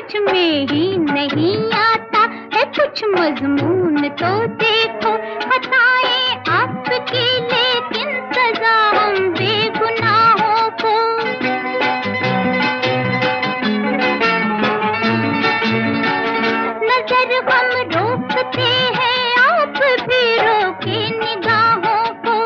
समझ में ही नहीं आता है कुछ मजमून तो देखो, खताएं आपकी लेकिन सजा हम बेगुनाहों को। नजर हम रोकते हैं, आप भी रोके निगाहों को।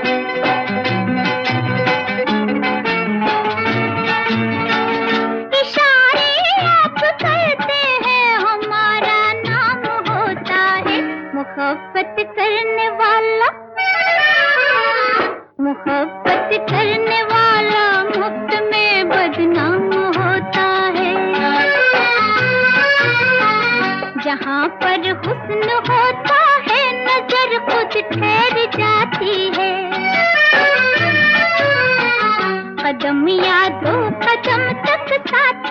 इशारे आप करते हैं, हमारा नाम होता है मोहब्बत करने वाला। मोहब्बत करने वाला मुफ्त में बदनाम होता है। जहाँ पर हुस्न होता है, नजर खुद ठहर जाती है। कदम या दो कदम तक साथ